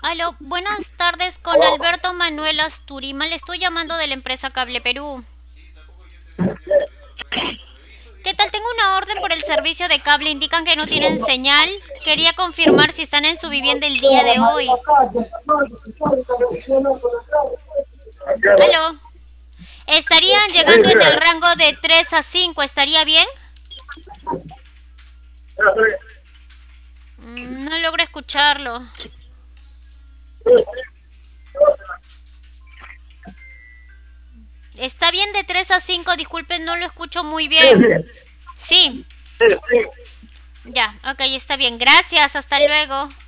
Aló, buenas tardes con Alberto Manuel Asturima. Le estoy llamando de la empresa Cable Perú. ¿Qué tal? Tengo una orden por el servicio de cable. Indican que no tienen señal. Quería confirmar si están en su vivienda el día de hoy. Aló. Estarían llegando en el rango de 3 a 5. ¿Estaría bien? No logro escucharlo. ¿Está bien de 3 a 5? Disculpen, no lo escucho muy bien. Sí. Ya, ok, está bien. Gracias. Hasta luego.